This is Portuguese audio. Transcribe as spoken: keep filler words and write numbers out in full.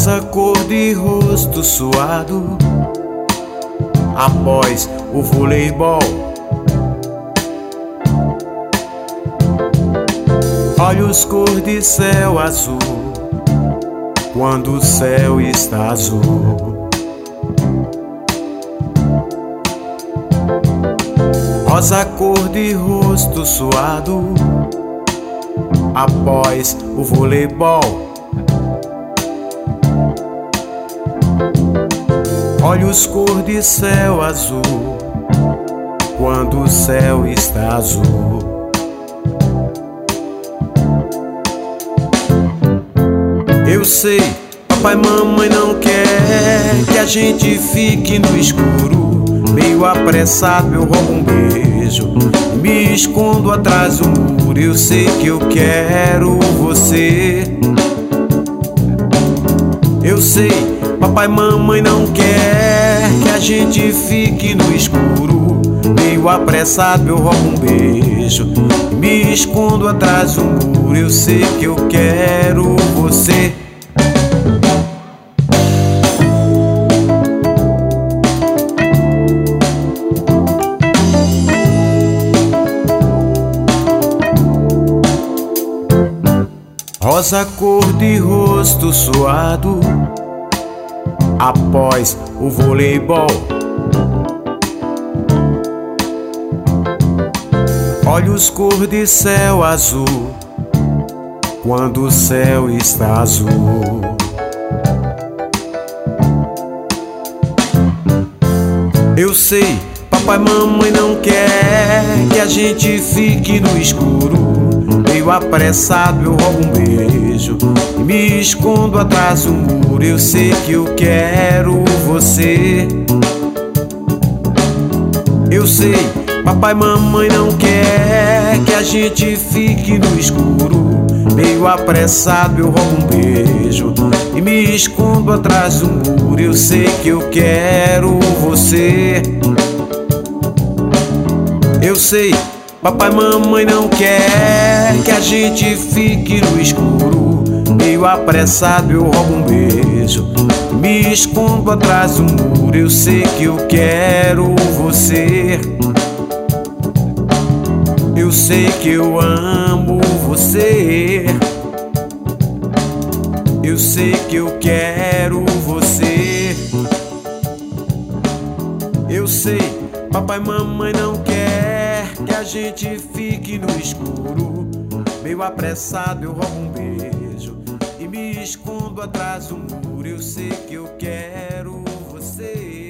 rosa cor de rosto suado após o voleibol. Olhos cor de céu azul quando o céu está azul. Rosa cor de rosto suado após o voleibol. Olhos cor de céu azul quando o céu está azul. Eu sei, papai e mamãe não quer que a gente fique no escuro. Meio apressado eu roubo um beijo e me escondo atrás do muro. Eu sei que eu quero você. Eu sei, papai e mamãe não quer que a gente fique no escuro. Meio apressado eu roubo um beijo e me escondo atrás do muro. Eu sei que eu quero você. Rosa cor de rosto suado após o voleibol. Olhos cor de céu azul quando o céu está azul. Eu sei, papai e mamãe não quer que a gente fique no escuro. Meio apressado eu roubo um beijo e me escondo atrás do muro. Eu sei que eu quero você. Eu sei, papai e mamãe não quer que a gente fique no escuro. Meio apressado eu roubo um beijo e me escondo atrás do muro. Eu sei que eu quero você. Eu sei, papai e mamãe não quer que a gente fique no escuro. Meio apressado eu roubo um beijo e me escondo atrás do muro. Eu sei que eu quero você. Eu sei que eu amo você. Eu sei que eu quero você. Eu sei, papai e mamãe não quer que a gente fique no escuro. Meio apressado eu roubo um beijo e me escondo atrás do muro. Eu sei que eu quero você.